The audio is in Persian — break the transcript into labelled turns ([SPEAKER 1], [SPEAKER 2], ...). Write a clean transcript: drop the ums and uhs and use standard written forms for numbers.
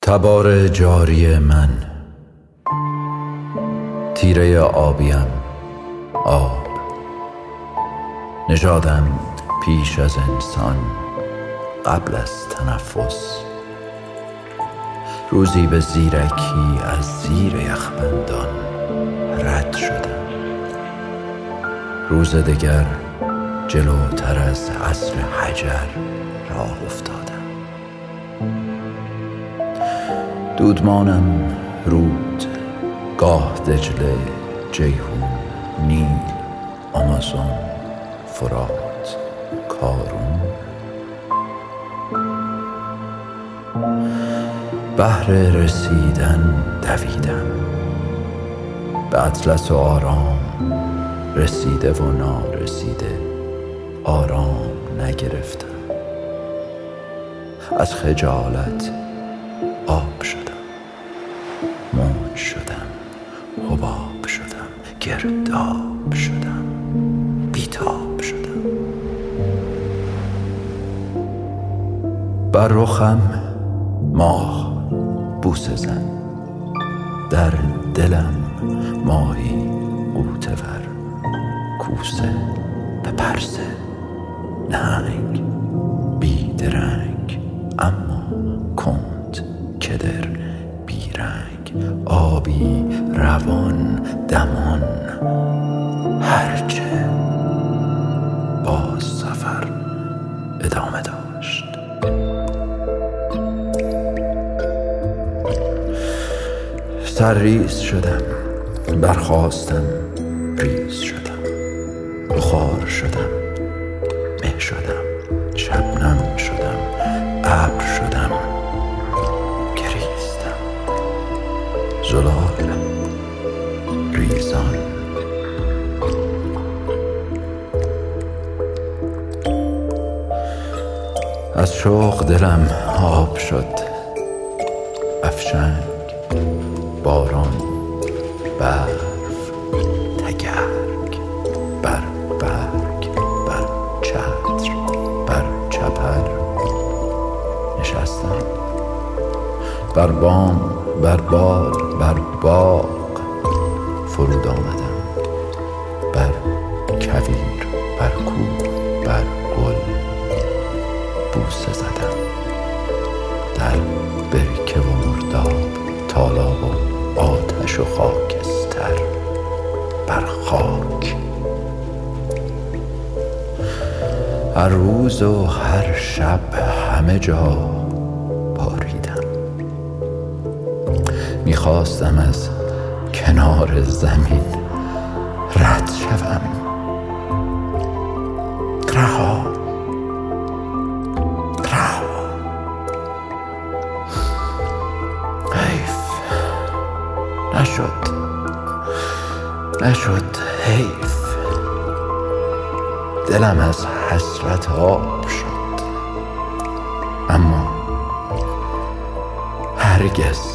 [SPEAKER 1] تبار جاری من، تیره آبیم، آب نژادم پیش از انسان، قبل از تنفس. روزی به زیرکی از زیر یخبندان رد شدم، روز دگر جلوتر از عصر حجر راه افتادم. دودمانم رود، گاه دجله، جیحون، نیل، آمازون، فرات، کارون. بهر رسیدن دویدم، به اطلس و آرام، رسیده و نارسیده آرام نگرفتم. از خجالت آب شدم، موج شدم، حباب شدم، گرداب شدم، بیتاب شدم. بر رخم ماه بوسه زن، در دلم ماهی غوطه ور، کوسه به پرسه، نهنگ بیدرنگ اما کند کدر بیرنگ، آبی روان دمان، هرچه باز سفر ادامه داشت. سرریز شدم، برخاستم، ریز شدم، بخار شدم، مه شدم، شبنم شدم، ابر شدم، گریستم، زلال ریزان. از شوق دلم آب شد، افشنگ، باران، برف، تگرگ، بر برگ، بر چتر، بر چپر نشستم، بر بام، بر بال، بر باغ فرود آمدم، بر کویر، بر کوه، بر گل بوسه زدم، در برکه و مرداب، تالاب و آتش و خاکستر، بر خاک. هر روز و هر شب همه جا باریدم، میخواستم از کنار زمین رد شوم. رها، رها. حیف، نشد، حیف. دلم از حسرت آب شد، اما هرگز